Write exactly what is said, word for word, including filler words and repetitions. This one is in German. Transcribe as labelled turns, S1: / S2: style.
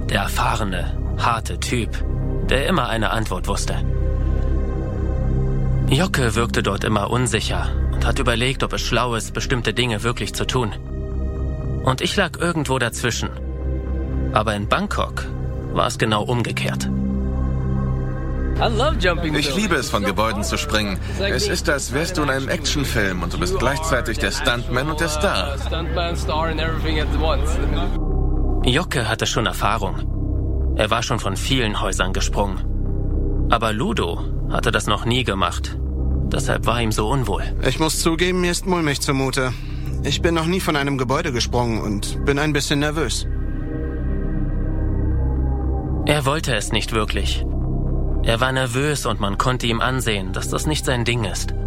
S1: Der erfahrene, harte Typ, der immer eine Antwort wusste. Jocke wirkte dort immer unsicher und hat überlegt, ob es schlau ist, bestimmte Dinge wirklich zu tun. Und ich lag irgendwo dazwischen. Aber in Bangkok war es genau umgekehrt.
S2: Ich liebe es, von Gebäuden zu springen. Es ist, als wärst du in einem Actionfilm und du bist gleichzeitig der Stuntman und der Star.
S1: Jocke hatte schon Erfahrung. Er war schon von vielen Häusern gesprungen. Aber Ludo hatte das noch nie gemacht. Deshalb war ihm so unwohl.
S3: Ich muss zugeben, mir ist mulmig zumute. Ich bin noch nie von einem Gebäude gesprungen und bin ein bisschen nervös.
S1: Er wollte es nicht wirklich. Er war nervös und man konnte ihm ansehen, dass das nicht sein Ding ist.